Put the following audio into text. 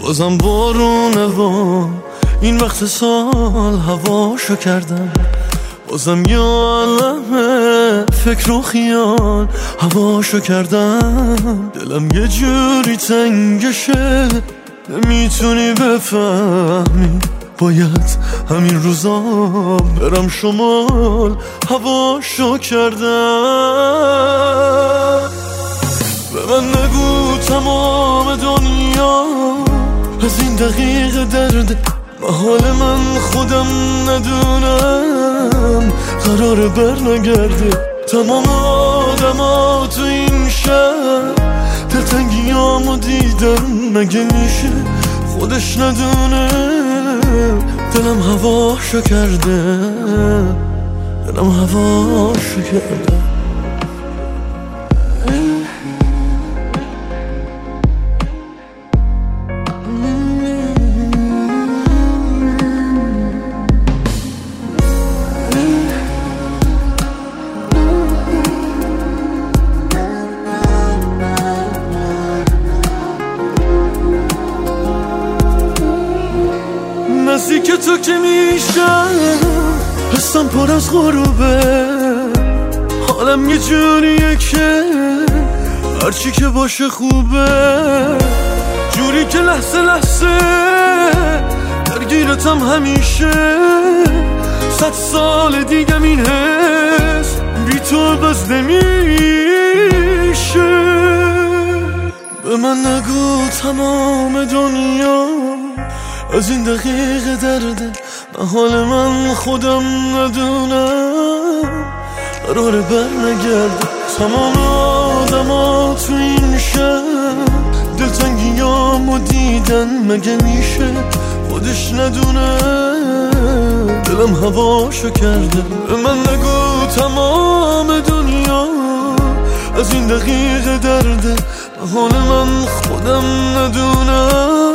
بازم بارونه و این وقت سال هواشو کردم، بازم یه عالمه فکر و خیال هواشو کردم. دلم یه جوری تنگشه نمیتونی بفهمی، باید همین روزا برم شمال هواشو کردم. به من نگو تمام دنیا از این دقیقه درده، حال من خودم ندونم قرار بر نگرده. تمام آدما تو این شهر دلتنگیامو دیدن، مگه میشه خودش ندونه دلم هواشو کرده، دلم هواشو کرده. نزدیک تو که میشم حسم پر از غروبه، حالم یه جوریه که هرچی که باشه خوبه، جوری که لحظه لحظه درگیرتم همیشه. 100 سال دیگم این حس بی تو بس نمیشه. به من نگو تمام دنیا از این دقیقه درده، حال من خودم ندونم قرار بر نگرده. تمام آدما تو این شهر دلتنگیامو دیدن، مگه میشه خودش ندونه دلم هواشو کرده. به من نگو تمام دنیا از این دقیقه درده، حال من خودم ندونم